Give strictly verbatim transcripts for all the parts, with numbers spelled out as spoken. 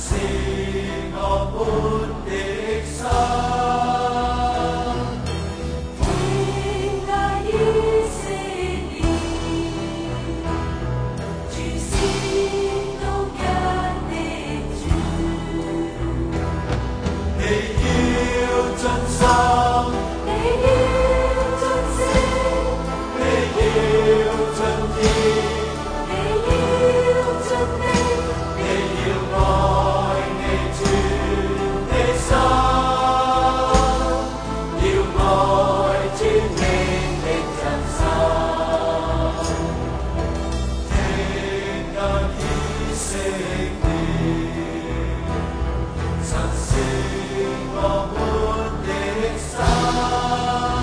是我們的心。 天下於四年，主是獨一的主。 你要盡心， 你要盡性， 你要盡意， 你要盡力， 你要愛你全的心，要愛主你的真心。聽我以色列，神是我們的心。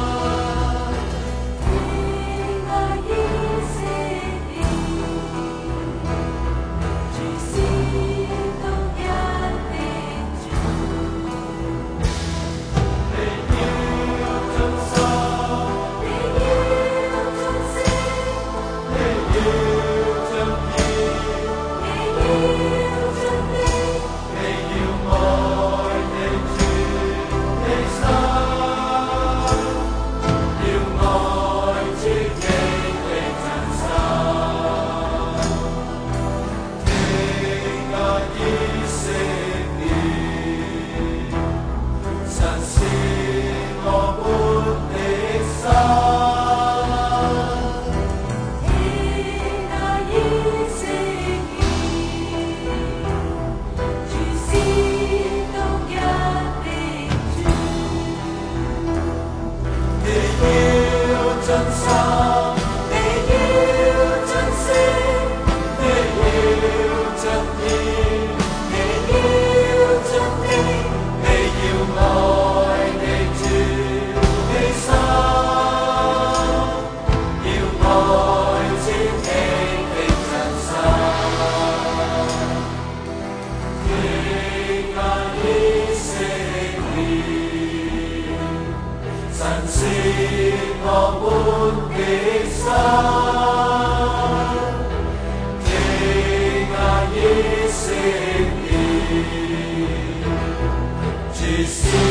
天下於四年，主是獨一的主。 你要盡心， 你要盡性， 你要盡意， 你要盡力， 你要愛你全的心，要愛主你的真心。聽我以色列，神是我們的心。 天下於四年，主是獨一的主。 你要盡心， 你要盡性， 你要盡意， 你要盡力， 你要愛你全的心，要愛主你的真心。聽我以色列，神是我們的心。聽我以色列，主是